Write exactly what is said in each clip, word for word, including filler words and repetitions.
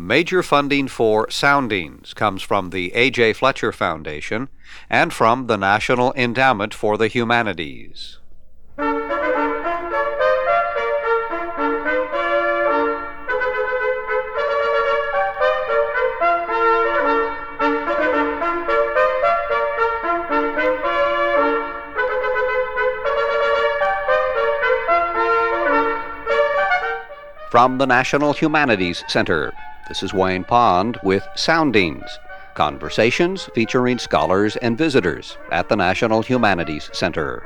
Major funding for Soundings comes from the A J Fletcher Foundation and from the National Endowment for the Humanities. From the National Humanities Center, this is Wayne Pond with Soundings, conversations featuring scholars and visitors at the National Humanities Center.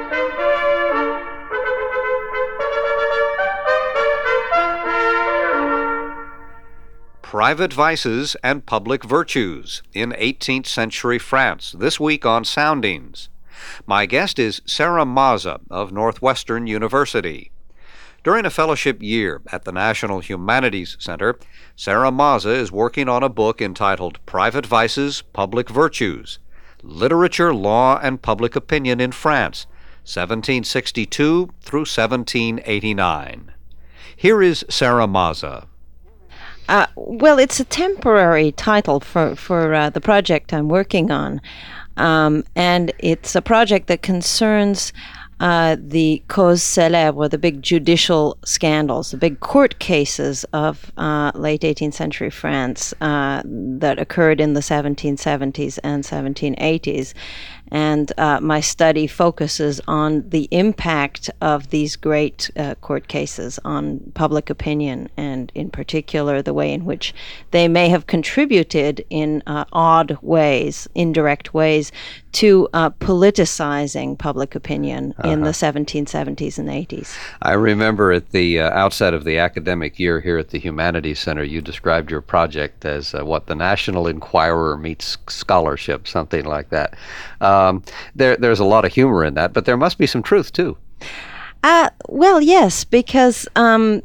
Private Vices and Public Virtues in eighteenth century France, this week on Soundings. My guest is Sarah Maza of Northwestern University. During a fellowship year at the National Humanities Center, Sarah Maza is working on a book entitled Private Vices, Public Virtues, Literature, Law, and Public Opinion in France, seventeen sixty-two through seventeen eighty-nine. Here is Sarah Maza. Uh, well, it's a temporary title for, for uh, the project I'm working on, um, and it's a project that concerns Uh, the causes célèbres, the big judicial scandals, the big court cases of uh, late eighteenth century France uh, that occurred in the seventeen seventies and seventeen eighties. And uh, my study focuses on the impact of these great uh, court cases on public opinion, and in particular the way in which they may have contributed in uh, odd ways, indirect ways, to uh, politicizing public opinion uh-huh. in the seventeen seventies and eighties. I remember at the uh, outset of the academic year here at the Humanities Center, you described your project as uh, what the National Enquirer meets scholarship, something like that. Um, there, there's a lot of humor in that, but there must be some truth too. Uh, well, yes, because um,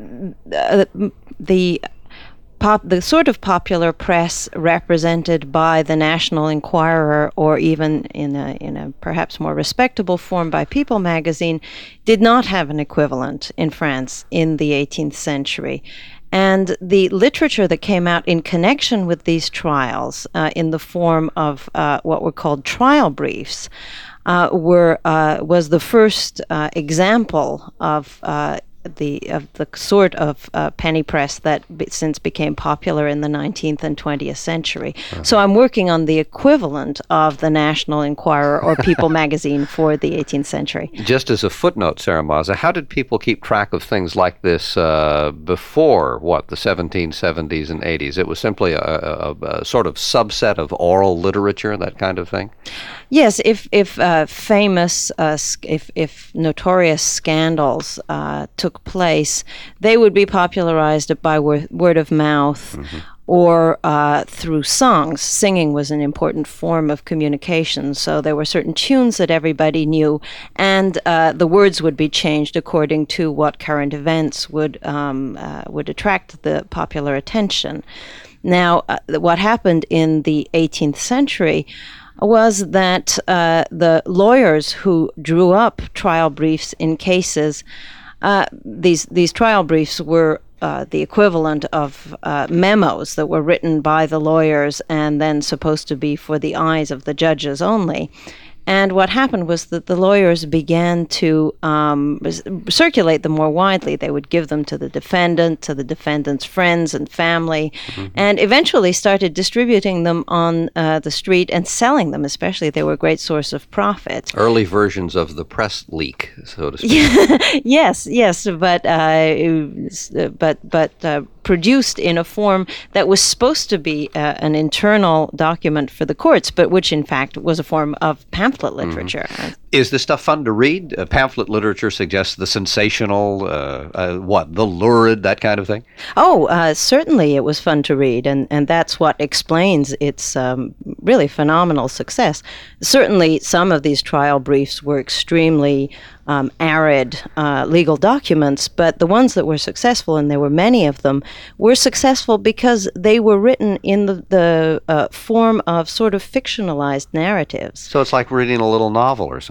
uh, the Pop, the sort of popular press represented by the National Enquirer, or even in a, in a perhaps more respectable form by People magazine, did not have an equivalent in France in the eighteenth century. And the literature that came out in connection with these trials, uh, in the form of uh, what were called trial briefs, uh, were uh, was the first uh, example of uh, the of the sort of uh, penny press that be, since became popular in the nineteenth and twentieth century. Uh-huh. So I'm working on the equivalent of the National Enquirer or People magazine for the eighteenth century. Just as a footnote, Sarah Maza, how did people keep track of things like this uh, before, what, the seventeen seventies and eighties? It was simply a, a, a sort of subset of oral literature, that kind of thing? Yes, if if uh, famous, uh, if if notorious scandals uh, took place, they would be popularized by word, word of mouth, mm-hmm. or uh, through songs. Singing was an important form of communication, so there were certain tunes that everybody knew, and uh, the words would be changed according to what current events would um, uh, would attract the popular attention. Now, uh, what happened in the eighteenth century was that uh, the lawyers who drew up trial briefs in cases, uh, these these trial briefs were uh, the equivalent of uh, memos that were written by the lawyers and then supposed to be for the eyes of the judges only. And what happened was that the lawyers began to um, circulate them more widely. They would give them to the defendant, to the defendant's friends and family, mm-hmm. and eventually started distributing them on uh, the street and selling them, especially. They were a great source of profit. Early versions of the press leak, so to speak. yes, yes, but uh, but but uh, produced in a form that was supposed to be uh, an internal document for the courts, but which in fact was a form of pamphlet literature. Mm-hmm. Is this stuff fun to read? Uh, pamphlet literature suggests the sensational, uh, uh, what, the lurid, that kind of thing? Oh, uh, certainly it was fun to read, and, and that's what explains its um, really phenomenal success. Certainly some of these trial briefs were extremely um, arid uh, legal documents, but the ones that were successful, and there were many of them, were successful because they were written in the, the uh, form of sort of fictionalized narratives. So it's like reading a little novel or something.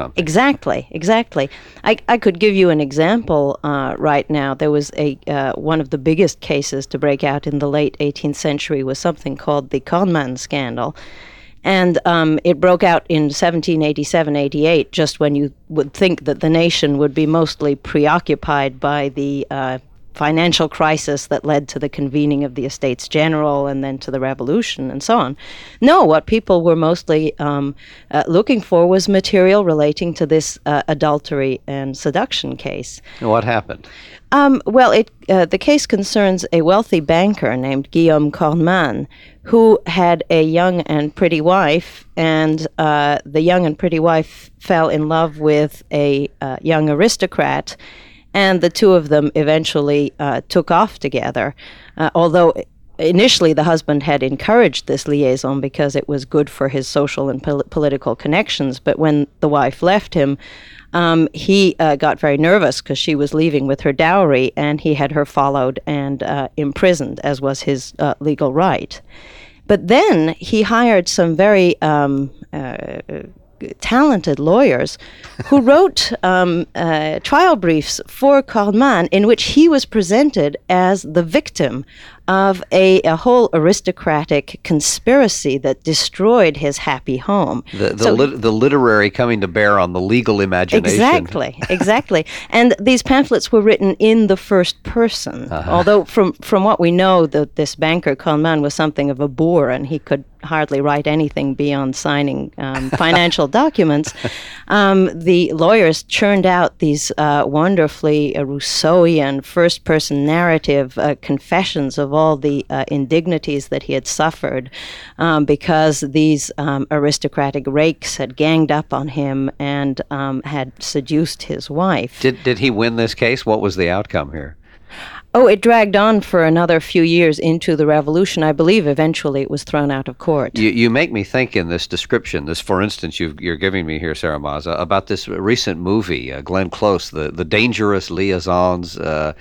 something. Exactly, exactly. I, I could give you an example uh, right now. There was a uh, one of the biggest cases to break out in the late eighteenth century was something called the Conman scandal. And um, it broke out in seventeen eighty-seven eighty-eight, just when you would think that the nation would be mostly preoccupied by the uh, financial crisis that led to the convening of the Estates General and then to the Revolution and so on. No, what people were mostly um, uh, looking for was material relating to this uh, adultery and seduction case. What happened? Um, well, it, uh, the case concerns a wealthy banker named Guillaume Cornman, who had a young and pretty wife, and uh, the young and pretty wife fell in love with a uh, young aristocrat, and the two of them eventually uh, took off together, uh, although initially the husband had encouraged this liaison because it was good for his social and pol- political connections. But when the wife left him, um, he uh, got very nervous because she was leaving with her dowry, and he had her followed and uh, imprisoned, as was his uh, legal right. But then he hired some very um, uh, talented lawyers who wrote um, uh, trial briefs for Cornman in which he was presented as the victim of a, a whole aristocratic conspiracy that destroyed his happy home. The the, So- lit- the literary coming to bear on the legal imagination. Exactly, exactly. And these pamphlets were written in the first person. Uh-huh. Although from, from what we know, that this banker, Conman, was something of a boor, and he could hardly write anything beyond signing um, financial documents. Um, the lawyers churned out these uh, wonderfully uh, Rousseauian first-person narrative uh, confessions of all the uh, indignities that he had suffered um, because these um, aristocratic rakes had ganged up on him and um, had seduced his wife. Did did he win this case? What was the outcome here? Oh, it dragged on for another few years into the Revolution. I believe eventually it was thrown out of court. You, you make me think in this description, this for instance you've, you're giving me here, Sarah Maza, about this recent movie, uh, Glenn Close, the, the Dangerous Liaisons. Uh,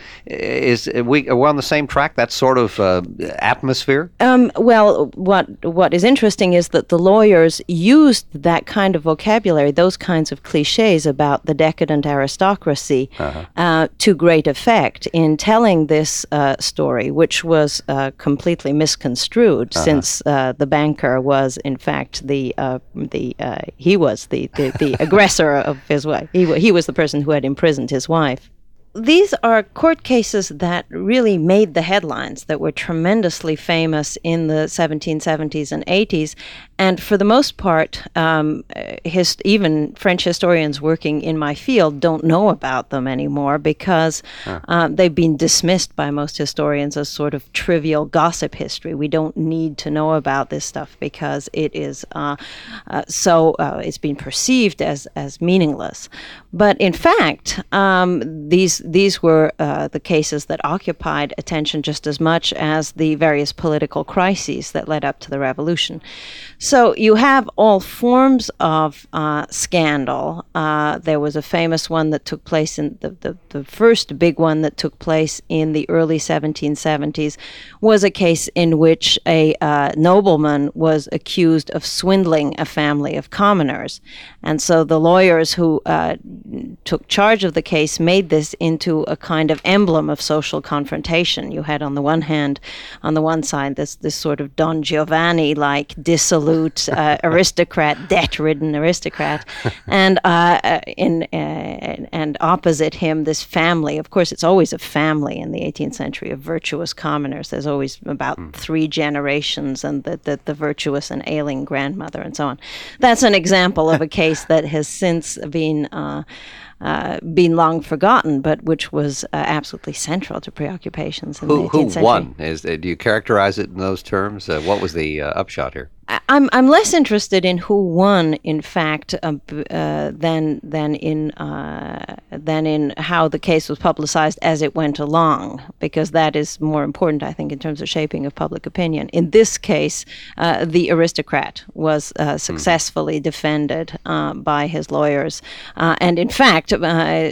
is we are we on the same track? That sort of uh, atmosphere? Um, well, what what is interesting is that the lawyers used that kind of vocabulary, those kinds of cliches about the decadent aristocracy, Uh-huh. uh, to great effect in telling this uh, story, which was uh, completely misconstrued, since uh, the banker was, in fact, the uh, the uh, he was the, the, the aggressor of his wife. He wa- he was the person who had imprisoned his wife. These are court cases that really made the headlines, that were tremendously famous in the seventeen seventies and eighties. And for the most part, um, his, even French historians working in my field don't know about them anymore because uh, they've been dismissed by most historians as sort of trivial gossip history. We don't need to know about this stuff because it is uh, uh, so, uh, it's been perceived as, as meaningless. But in fact, um, these these were uh, the cases that occupied attention just as much as the various political crises that led up to the revolution. So you have all forms of uh, scandal. Uh, there was a famous one that took place in the, the, the first big one that took place in the early seventeen seventies was a case in which a uh, nobleman was accused of swindling a family of commoners. And so the lawyers who uh, took charge of the case made this into a kind of emblem of social confrontation. You had on the one hand, on the one side, this this sort of Don Giovanni-like dissolute uh, aristocrat, debt-ridden aristocrat, and uh, in uh, and opposite him, this family. Of course, it's always a family in the eighteenth century of virtuous commoners. There's always about mm. three generations, and the, the the virtuous and ailing grandmother, and so on. That's an example of a case that has since been uh, uh, been long forgotten, but which was uh, absolutely central to preoccupations in who, the eighteenth who century. won? Is uh, do you characterize it in those terms? Uh, what was the uh, upshot here? I'm I'm less interested in who won, in fact, uh, uh, than than in uh, than in how the case was publicized as it went along, because that is more important, I think, in terms of shaping of public opinion. In this case, uh, the aristocrat was uh, successfully mm-hmm. defended uh, by his lawyers, uh, and in fact, uh,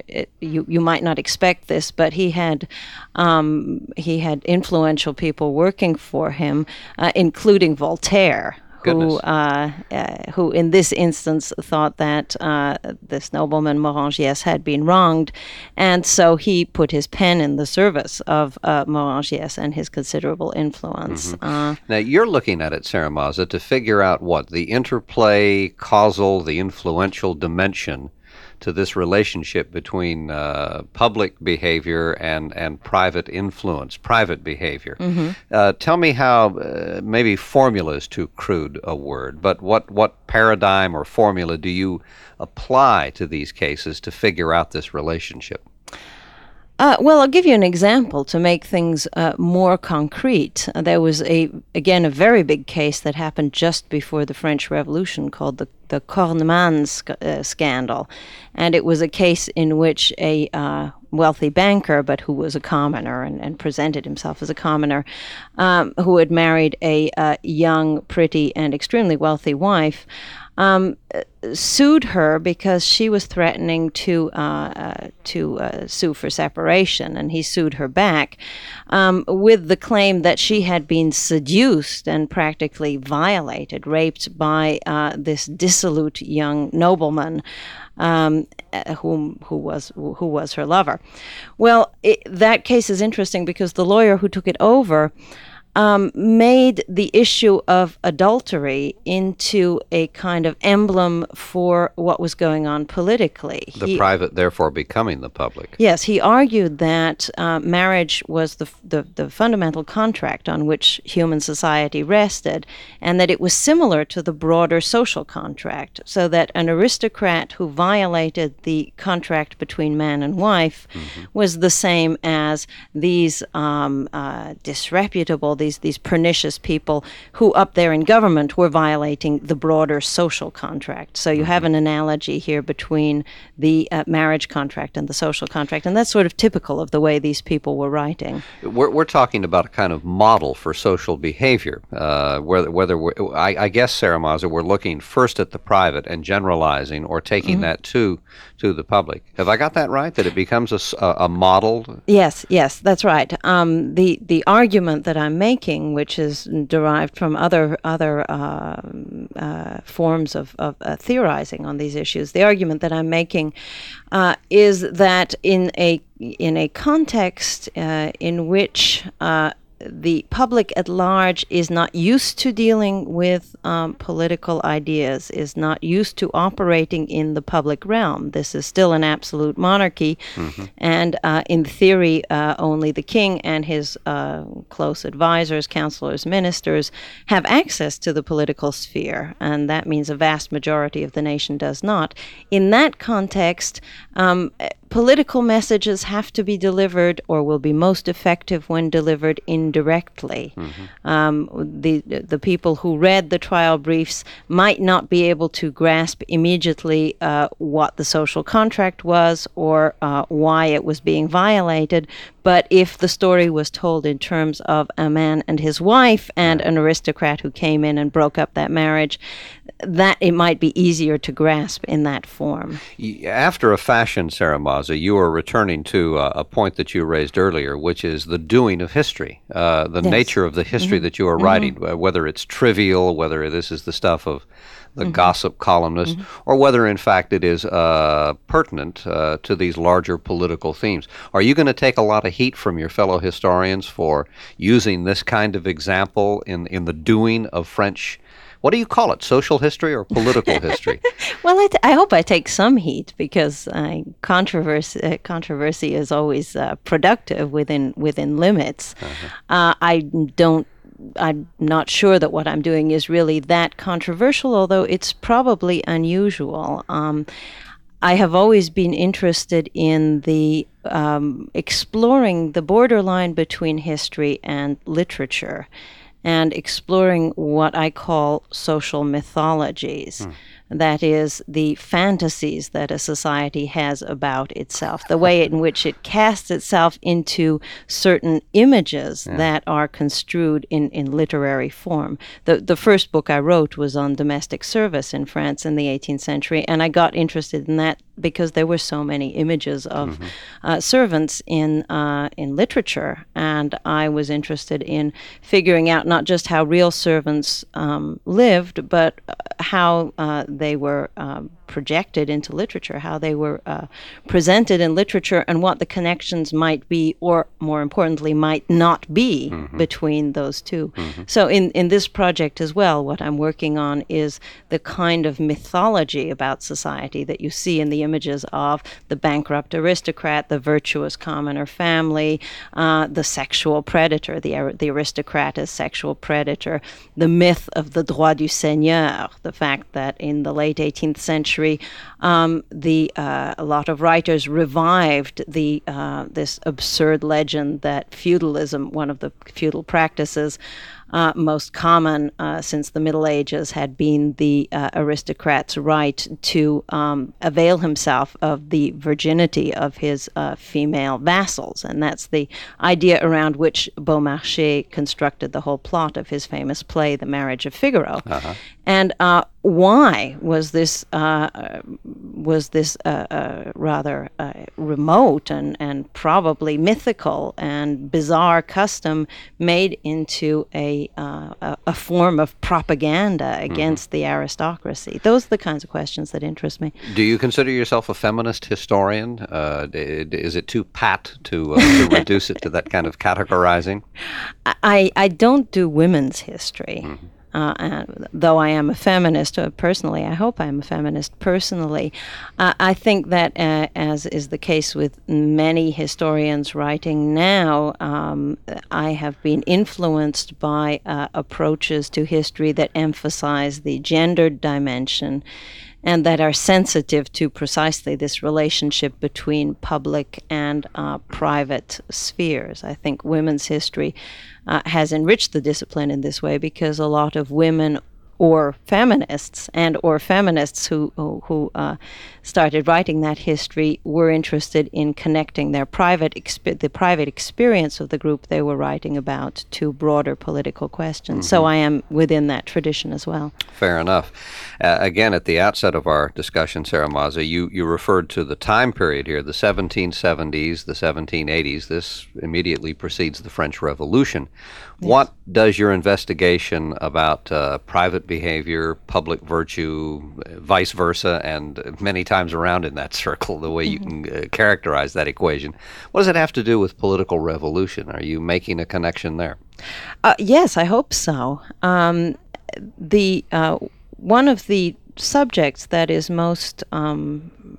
you you might not expect this, but he had um, he had influential people working for him, uh, including Voltaire, who, uh, uh, who in this instance thought that uh, this nobleman Morangiès had been wronged, and so he put his pen in the service of uh, Morangiès and his considerable influence. Mm-hmm. Uh, now, you're looking at it, Sarah Maza, to figure out what the interplay, causal, the influential dimension to this relationship between uh, public behavior and, and private influence, private behavior. Mm-hmm. Uh, tell me how, uh, maybe formula is too crude a word, but what, what paradigm or formula do you apply to these cases to figure out this relationship? Uh, well, I'll give you an example to make things uh, more concrete. Uh, there was, a again, a very big case that happened just before the French Revolution called the, the Cornemahne sc- uh, scandal. And it was a case in which a uh, wealthy banker, but who was a commoner and, and presented himself as a commoner, um, who had married a uh, young, pretty, and extremely wealthy wife, Um, sued her because she was threatening to uh, uh, to uh, sue for separation, and he sued her back um, with the claim that she had been seduced and practically violated, raped by uh, this dissolute young nobleman um, whom who was who was her lover. Well, it, that case is interesting because the lawyer who took it over Um, made the issue of adultery into a kind of emblem for what was going on politically. The he, private, therefore, becoming the public. Yes, he argued that uh, marriage was the, the the fundamental contract on which human society rested, and that it was similar to the broader social contract, so that an aristocrat who violated the contract between man and wife mm-hmm. was the same as these um, uh, disreputable, These, these pernicious people who up there in government were violating the broader social contract. So you have an analogy here between the uh, marriage contract and the social contract, and that's sort of typical of the way these people were writing. We're, we're talking about a kind of model for social behavior, uh, whether, whether we're, I, I guess, Sarah Maza, we're looking first at the private and generalizing or taking mm-hmm. that to to the public. Have I got that right, that it becomes a, a model? Yes, yes, that's right. Um, the, the argument that I'm making, which is derived from other other uh, uh, forms of, of uh, theorizing on these issues, the argument that I'm making uh, is that in a in a context uh, in which uh, the public at large is not used to dealing with um, political ideas, is not used to operating in the public realm. This is still an absolute monarchy, mm-hmm. and uh, in theory, uh, only the king and his uh, close advisors, counselors, ministers have access to the political sphere, and that means a vast majority of the nation does not. In that context, um, political messages have to be delivered, or will be most effective when delivered indirectly. Mm-hmm. Um, the the people who read the trial briefs might not be able to grasp immediately uh, what the social contract was or uh, why it was being violated. But if the story was told in terms of a man and his wife and an aristocrat who came in and broke up that marriage, that it might be easier to grasp in that form. After a fashion, Sarah Maza, you are returning to uh, a point that you raised earlier, which is the doing of history, uh, the yes. nature of the history mm-hmm. that you are mm-hmm. writing, whether it's trivial, whether this is the stuff of the mm-hmm. gossip columnist, mm-hmm. or whether in fact it is uh, pertinent uh, to these larger political themes. Are you going to take a lot of heat from your fellow historians for using this kind of example in, in the doing of French, what do you call it, social history or political history? Well, I, t- I hope I take some heat, because uh, controversy uh, controversy is always uh, productive within within limits. Uh-huh. Uh, I don't I'm not sure that what I'm doing is really that controversial, although it's probably unusual. Um, I have always been interested in the um, exploring the borderline between history and literature, and exploring what I call social mythologies. Hmm. That is, the fantasies that a society has about itself, the way in which it casts itself into certain images yeah. that are construed in, in literary form. The, the first book I wrote was on domestic service in France in the eighteenth century, and I got interested in that because there were so many images of mm-hmm. uh, servants in uh, in literature, and I was interested in figuring out not just how real servants um, lived, but how uh, they were um, projected into literature, how they were uh, presented in literature, and what the connections might be, or more importantly, might not be mm-hmm. between those two. Mm-hmm. So in, in this project as well, what I'm working on is the kind of mythology about society that you see in the images of the bankrupt aristocrat, the virtuous commoner family, uh, the sexual predator, the, the aristocrat as sexual predator, the myth of the droit du seigneur, the fact that in the late eighteenth century, Um, the uh, a lot of writers revived the uh, this absurd legend that feudalism, one of the feudal practices uh, most common uh, since the Middle Ages, had been the uh, aristocrat's right to um, avail himself of the virginity of his uh, female vassals, and that's the idea around which Beaumarchais constructed the whole plot of his famous play, The Marriage of Figaro. Uh-huh. And uh, why was this uh, was this uh, uh, rather uh, remote and, and probably mythical and bizarre custom made into a uh, a, a form of propaganda against mm-hmm. the aristocracy? Those are the kinds of questions that interest me. Do you consider yourself a feminist historian? Uh, is it too pat to uh, to reduce it to that kind of categorizing? I, I don't do women's history. Mm-hmm. Uh, and though I am a feminist uh, personally, I hope I am a feminist personally. Uh, I think that, uh, as is the case with many historians writing now, um, I have been influenced by uh, approaches to history that emphasize the gendered dimension and that are sensitive to precisely this relationship between public and uh, private spheres. I think women's history uh, has enriched the discipline in this way because a lot of women or feminists and or feminists who who, who uh, started writing that history were interested in connecting their private exp- the private experience of the group they were writing about to broader political questions. Mm-hmm. So I am within that tradition as well. Fair enough. Uh, again, at the outset of our discussion, Sarah Maza, you, you referred to the time period here, the seventeen seventies, the seventeen eighties. This immediately precedes the French Revolution. Yes. What does your investigation about uh, private behavior, public virtue, vice versa, and many times around in that circle, the way mm-hmm. you can uh, characterize that equation, what does it have to do with political revolution? Are you making a connection there? Uh, yes, I hope so. Um, the uh, one of the subjects that is most um,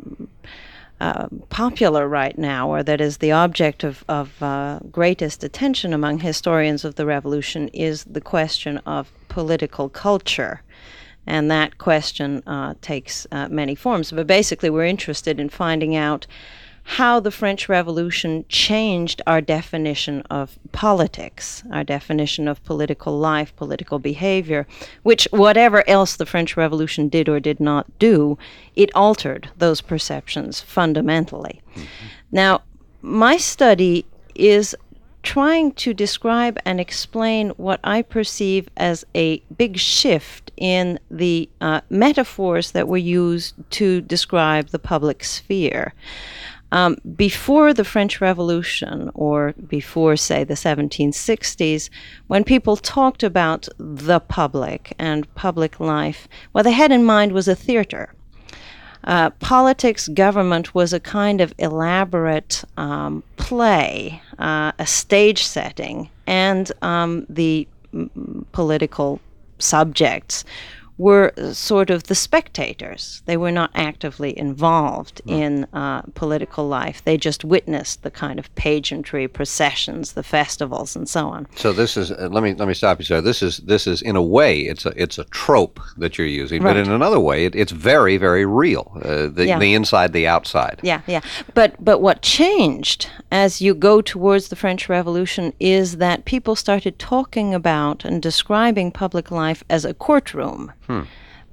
uh, popular right now, or that is the object of, of uh, greatest attention among historians of the revolution, is the question of political culture. And that question uh, takes uh, many forms. But basically, we're interested in finding out how the French Revolution changed our definition of politics, our definition of political life, political behavior, which, whatever else the French Revolution did or did not do, it altered those perceptions fundamentally. Mm-hmm. Now, my study is trying to describe and explain what I perceive as a big shift in the uh, metaphors that were used to describe the public sphere. Um, before the French Revolution, or before, say, the seventeen sixties, when people talked about the public and public life, what they had in mind was a theater. Uh, politics, government was a kind of elaborate um, play, uh, a stage setting, and um, the m- political subjects were sort of the spectators. They were not actively involved no. in uh, political life. They just witnessed the kind of pageantry, processions, the festivals, and so on. So this is uh, let me let me stop you, sir. This is this is in a way it's a it's a trope that you're using, right. But in another way it, it's very very real. Uh, the, yeah. the inside, the outside. Yeah, yeah. But but what changed as you go towards the French Revolution is that people started talking about and describing public life as a courtroom. Hmm.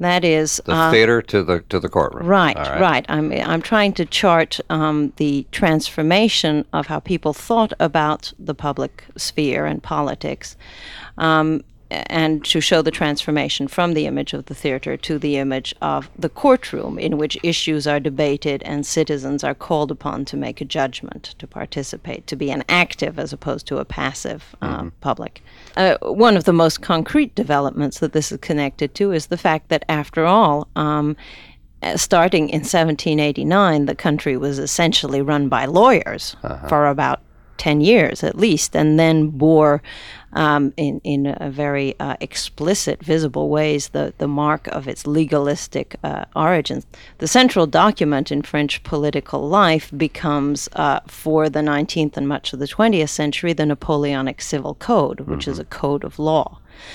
That is the uh, theater to the to the courtroom. Right, All right, right. I'm I'm trying to chart um, the transformation of how people thought about the public sphere and politics, um, and to show the transformation from the image of the theater to the image of the courtroom, in which issues are debated and citizens are called upon to make a judgment, to participate, to be an active as opposed to a passive uh, mm-hmm. public. Uh, one of the most concrete developments that this is connected to is the fact that, after all, um, starting in seventeen eighty-nine, the country was essentially run by lawyers uh-huh. for about ten years at least, and then bore um, in, in a very uh, explicit, visible ways the, the mark of its legalistic uh, origins. The central document in French political life becomes, uh, for the nineteenth and much of the twentieth century, the Napoleonic Civil Code, which mm-hmm. is a code of law.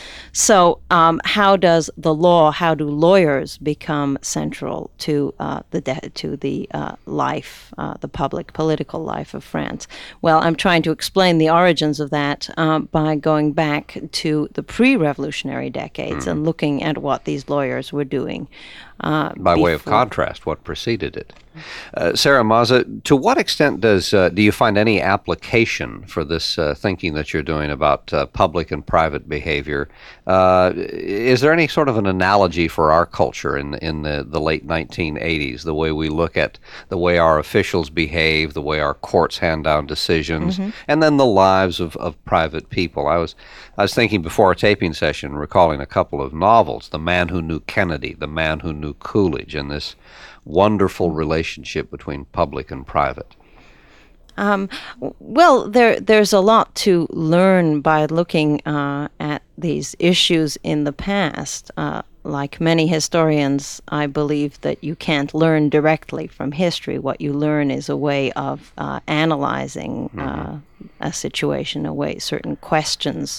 So um, how does the law, how do lawyers become central to uh, the de- to the uh, life, uh, the public political life of France? Well, I'm trying to explain the origins of that uh, by going back to the pre-revolutionary decades mm. and looking at what these lawyers were doing. Uh, by before. way of contrast, what preceded it. Uh, Sarah Maza, to what extent does uh, do you find any application for this uh, thinking that you're doing about uh, public and private behavior? Uh, is there any sort of an analogy for our culture in in the, the late nineteen eighties, the way we look at the way our officials behave, the way our courts hand down decisions, mm-hmm. and then the lives of, of private people? I was I was thinking before a taping session, recalling a couple of novels, The Man Who Knew Kennedy, The Man Who Knew Coolidge, and this wonderful relationship between public and private. Um, well, there there's a lot to learn by looking uh, at these issues in the past. Uh, like many historians, I believe that you can't learn directly from history. What you learn is a way of uh, analyzing mm-hmm. uh, a situation, a way, certain questions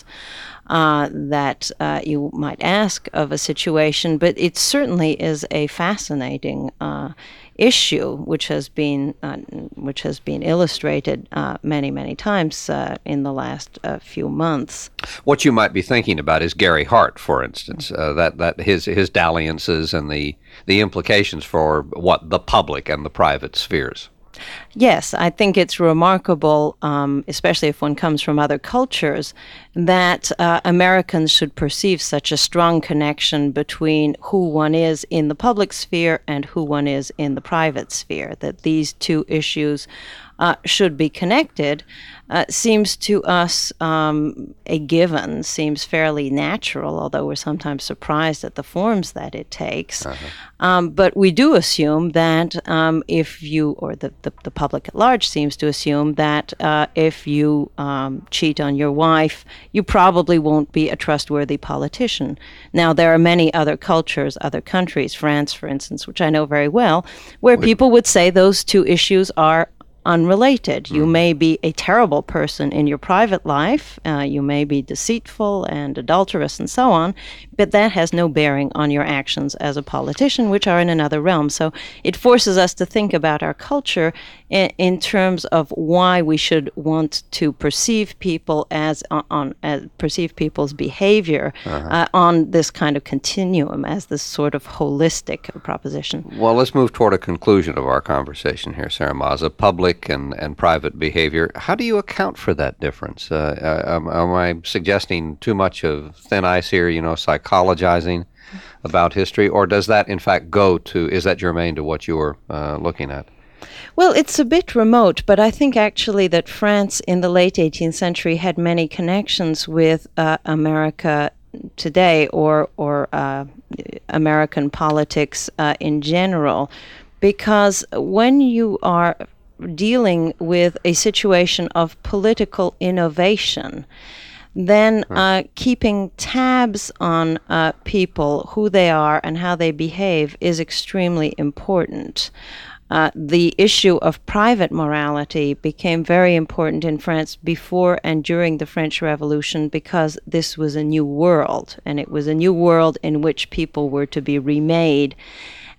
uh, that uh, you might ask of a situation. But it certainly is a fascinating uh, issue, which has been uh, which has been illustrated uh, many, many times uh, in the last uh, few months. What you might be thinking about is Gary Hart, for instance, uh, that that his his dalliances and the the implications for what the public and the private spheres. Yes, I think it's remarkable, um, especially if one comes from other cultures, that uh, Americans should perceive such a strong connection between who one is in the public sphere and who one is in the private sphere, that these two issues uh, should be connected, uh, seems to us um, a given, seems fairly natural, although we're sometimes surprised at the forms that it takes. Uh-huh. Um, but we do assume that um, if you, or the, the, the public at large seems to assume that uh, if you um, cheat on your wife, you probably won't be a trustworthy politician. Now, there are many other cultures, other countries, France, for instance, which I know very well, where Wait. people would say those two issues are unrelated. Mm. You may be a terrible person in your private life, uh, you may be deceitful and adulterous and so on, but that has no bearing on your actions as a politician, which are in another realm. So it forces us to think about our culture in, in terms of why we should want to perceive people as on, on as perceive people's behavior uh-huh. uh, on this kind of continuum, as this sort of holistic proposition. Well, let's move toward a conclusion of our conversation here, Sarah Maza. Public and, and private behavior. How do you account for that difference? Uh, am, am I suggesting too much of thin ice here, you know, psychologizing about history, or does that in fact go to, is that germane to what you were uh, looking at? Well, it's a bit remote, but I think actually that France in the late eighteenth century had many connections with uh, America today, or, or uh, American politics uh, in general, because when you are dealing with a situation of political innovation, then uh, keeping tabs on uh, people, who they are and how they behave, is extremely important. Uh, the issue of private morality became very important in France before and during the French Revolution, because this was a new world, and it was a new world in which people were to be remade.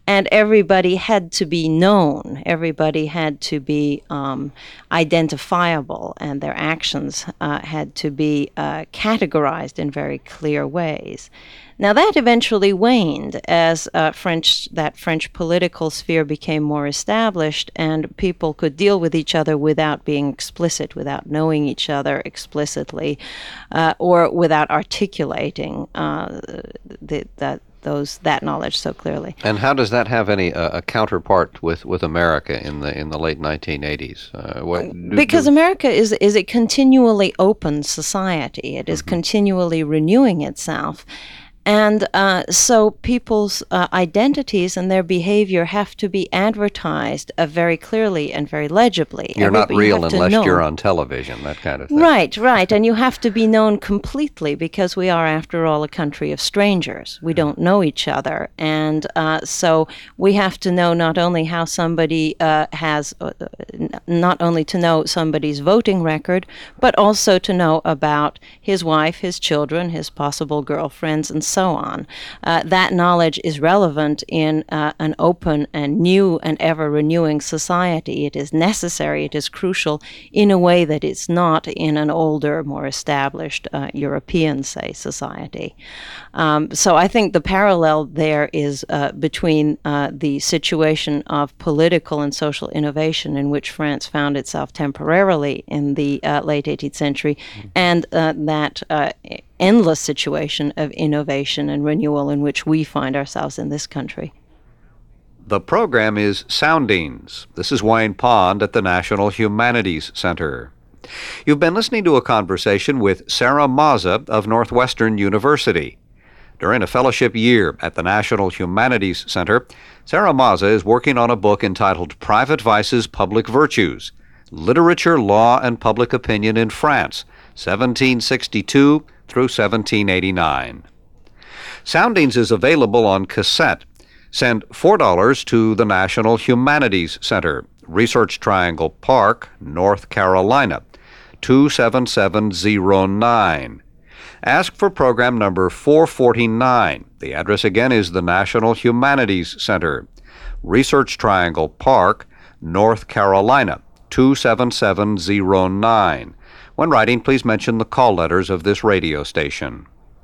and everybody had to be known. Everybody had to be um, identifiable, and their actions uh, had to be uh, categorized in very clear ways. Now that eventually waned as uh, French that French political sphere became more established, and people could deal with each other without being explicit, without knowing each other explicitly, uh, or without articulating uh, the, that those that knowledge so clearly. And how does that have any uh, a counterpart with, with America in the in the late nineteen eighties? Uh, what, do, because do... America is is a continually open society. It is mm-hmm. continually renewing itself. And uh, so people's uh, identities and their behavior have to be advertised uh, very clearly and very legibly. You're Everybody, not real you unless know. You're on television, that kind of thing. Right, right. And you have to be known completely because we are, after all, a country of strangers. We don't know each other. And uh, so we have to know not only how somebody uh, has, uh, not only to know somebody's voting record, but also to know about his wife, his children, his possible girlfriends, and so on. Uh, that knowledge is relevant in uh, an open and new and ever-renewing society. It is necessary, it is crucial in a way that it's not in an older, more established uh, European, say, society. Um, so I think the parallel there is uh, between uh, the situation of political and social innovation in which France found itself temporarily in the uh, late eighteenth century, mm-hmm. and uh, that uh, endless situation of innovation and renewal in which we find ourselves in this country. The program is Soundings. This is Wayne Pond at the National Humanities Center. You've been listening to a conversation with Sarah Maza of Northwestern University. During a fellowship year at the National Humanities Center, Sarah Maza is working on a book entitled Private Vices, Public Virtues: Literature, Law, and Public Opinion in France, seventeen sixty-two through seventeen eighty-nine. Soundings is available on cassette. Send four dollars to the National Humanities Center, Research Triangle Park, North Carolina, two seven seven zero nine. Ask for program number four forty-nine. The address again is the National Humanities Center, Research Triangle Park, North Carolina, two seven seven zero nine. When writing, please mention the call letters of this radio station.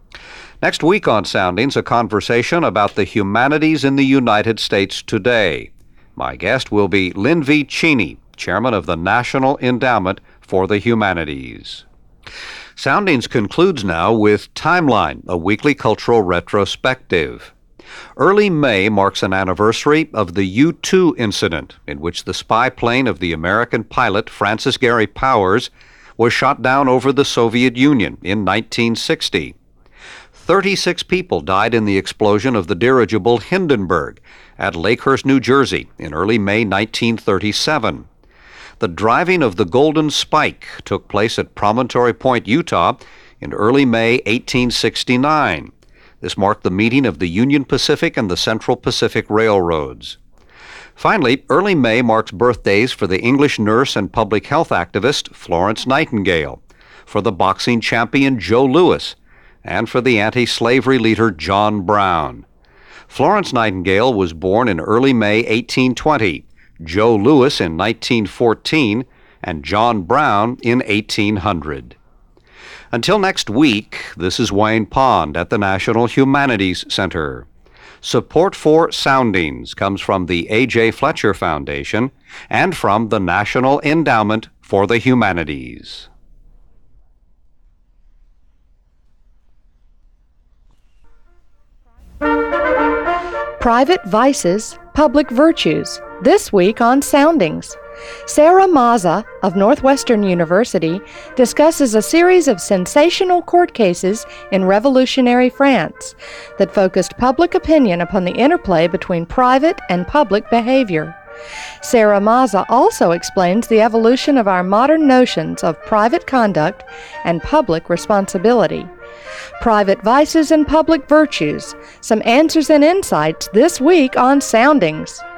Next week on Soundings, a conversation about the humanities in the United States today. My guest will be Lynn V. Cheney, chairman of the National Endowment for the Humanities. Soundings concludes now with Timeline, a weekly cultural retrospective. Early May marks an anniversary of the U two incident, in which the spy plane of the American pilot Francis Gary Powers was shot down over the Soviet Union in nineteen sixty. thirty-six people died in the explosion of the dirigible Hindenburg at Lakehurst, New Jersey in early May nineteen thirty-seven. The driving of the Golden Spike took place at Promontory Point, Utah in early May eighteen sixty-nine. This marked the meeting of the Union Pacific and the Central Pacific Railroads. Finally, early May marks birthdays for the English nurse and public health activist Florence Nightingale, for the boxing champion Joe Louis, and for the anti-slavery leader John Brown. Florence Nightingale was born in early May eighteen twenty, Joe Louis in nineteen fourteen, and John Brown in eighteen hundred. Until next week, this is Wayne Pond at the National Humanities Center. Support for Soundings comes from the A J Fletcher Foundation and from the National Endowment for the Humanities. Private Vices, Public Virtues, this week on Soundings. Sarah Maza of Northwestern University discusses a series of sensational court cases in revolutionary France that focused public opinion upon the interplay between private and public behavior. Sarah Maza also explains the evolution of our modern notions of private conduct and public responsibility. Private Vices and Public Virtues, some answers and insights this week on Soundings.